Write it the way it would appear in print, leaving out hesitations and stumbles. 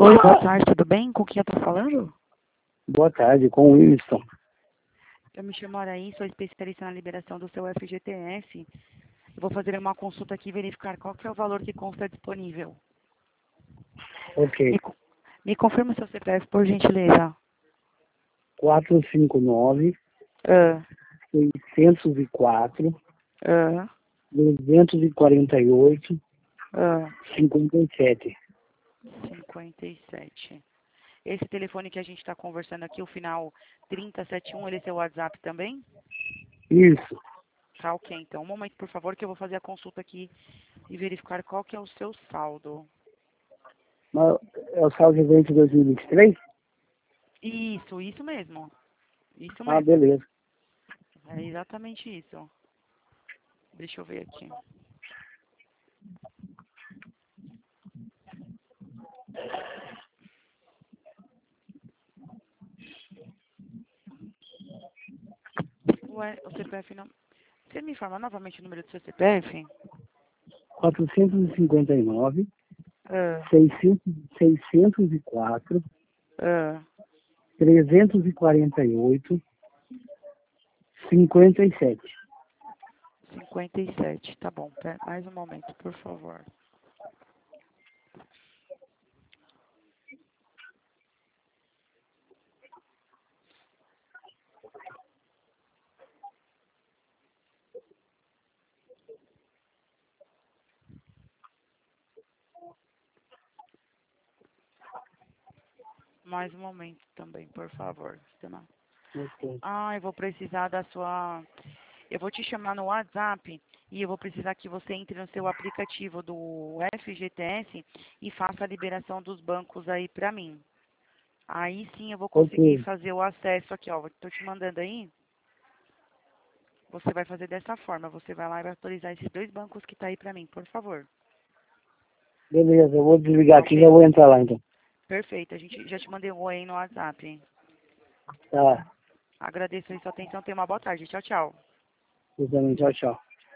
Oi, boa tarde, tudo bem? Com quem eu tô falando? Boa tarde, com o Wilson. Eu me chamo Araí, sou especialista na liberação do seu FGTS. Eu vou fazer uma consulta aqui e verificar qual que é o valor que consta disponível. Ok. Me confirma o seu CPF, por gentileza. 459 Ah, 604 ah, 248 ah, 57. 57. Esse telefone que a gente está conversando aqui, o final 3071, ele é seu WhatsApp também? Isso. Tá ok, então. Um momento, por favor, que eu vou fazer a consulta aqui e verificar qual que é o seu saldo. Mas é o saldo de 2023? Isso mesmo. Isso Ah, mesmo. beleza. É exatamente isso. Deixa eu ver aqui. Ué, o CPF não... Você me informa novamente o número do seu CPF? 459 Ah, 604 ah. 348 57. 57, tá bom. Mais um momento, por favor. Mais um momento também, por favor. Sistema. Ok. Eu vou precisar da sua... Eu vou te chamar no WhatsApp e eu vou precisar que você entre no seu aplicativo do FGTS e faça a liberação dos bancos aí pra mim. Aí sim eu vou conseguir Ok. fazer o acesso aqui, ó. Tô te mandando aí. Você vai fazer dessa forma. Você vai lá e vai autorizar esses dois bancos que tá aí pra mim, por favor. Beleza, eu vou desligar Tá aqui e já ok? vou entrar lá então. Perfeito. A gente já te mandei um oi aí no WhatsApp. Tá. Agradeço aí sua atenção. Tenha uma boa tarde. Tchau, tchau. Tchau, tchau.